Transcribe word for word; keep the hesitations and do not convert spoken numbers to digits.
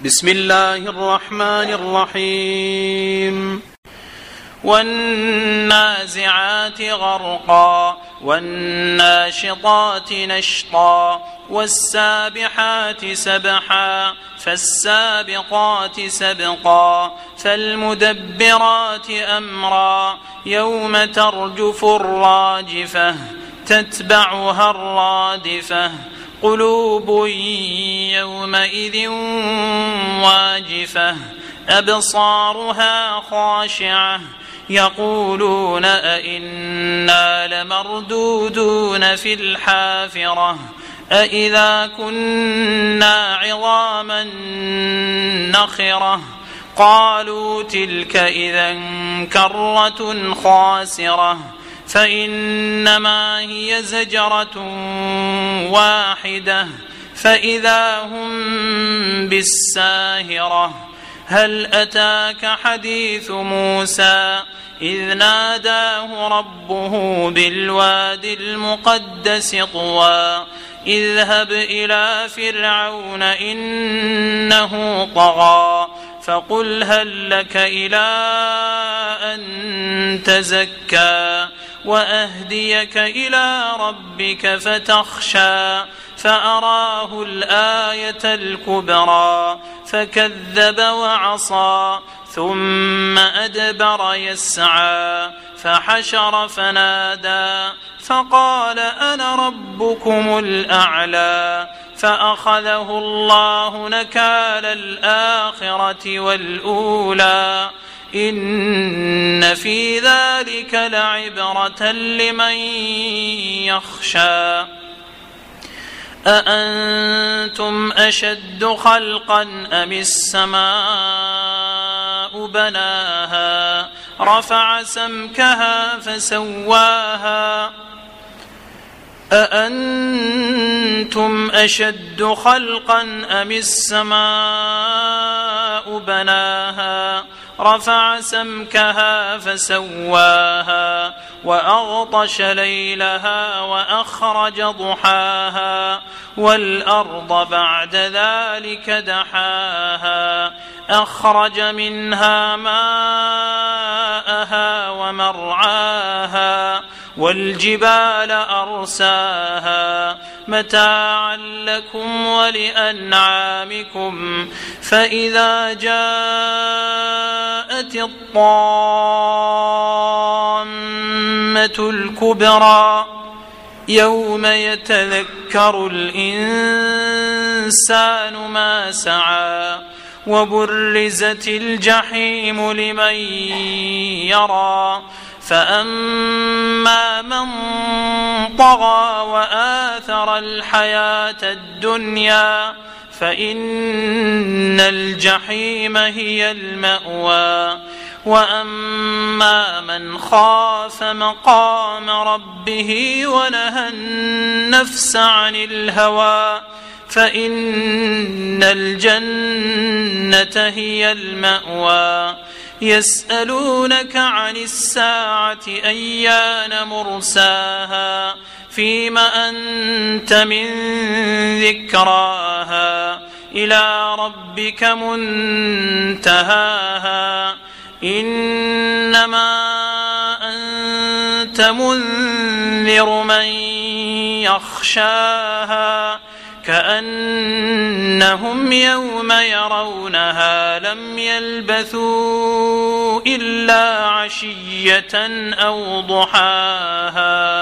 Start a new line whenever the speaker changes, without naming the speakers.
بسم الله الرحمن الرحيم والنازعات غرقا والناشطات نشطا والسابحات سبحا فالسابقات سبقا فالمدبرات أمرا يوم ترجف الراجفة تتبعها الرادفة قلوب يومئذ واجفة أبصارها خاشعة يقولون أئنا لمردودون في الحافرة أئذا كنا عظاما نخرة قالوا تلك إذا كرة خاسرة فإنما هي زجرة واحدة فإذا هم بالساهرة هل أتاك حديث موسى إذ ناداه ربه بالواد المقدس طوى اذهب إلى فرعون إنه طغى فقل هل لك إلى أن تزكى وأهديك إلى ربك فتخشى فأراه الآية الكبرى فكذب وعصى ثم أدبر يسعى فحشر فنادى فقال أنا ربكم الأعلى فأخذه الله نكال الآخرة والأولى إن في ذلك لعبرة لمن يخشى أأنتم أشد خلقا أم السماء بناها رفع سمكها فسواها أأنتم أشد خلقا أم السماء بناها رفع سمكها فسواها وأغطش ليلها وأخرج ضحاها والأرض بعد ذلك دحاها أخرج منها ماءها ومرعاها والجبال أرساها متاعا لكم ولأنعامكم فإذا جاءت الطامة الكبرى يوم يتذكر الإنسان ما سعى وبرزت الجحيم لمن يرى فأما من طغى وآثر الحياة الدنيا فإن الجحيم هي المأوى وأما من خاف مقام ربه ونهى النفس عن الهوى فإن الجنة هي المأوى يسألونك عن الساعة أيان مرساها فيم أنت من ذكراها إلى ربك منتهاها إنما أنت منذر من يخشاها كأنهم يوم يرونها لم يلبثوا إلا عشية أو ضحاها.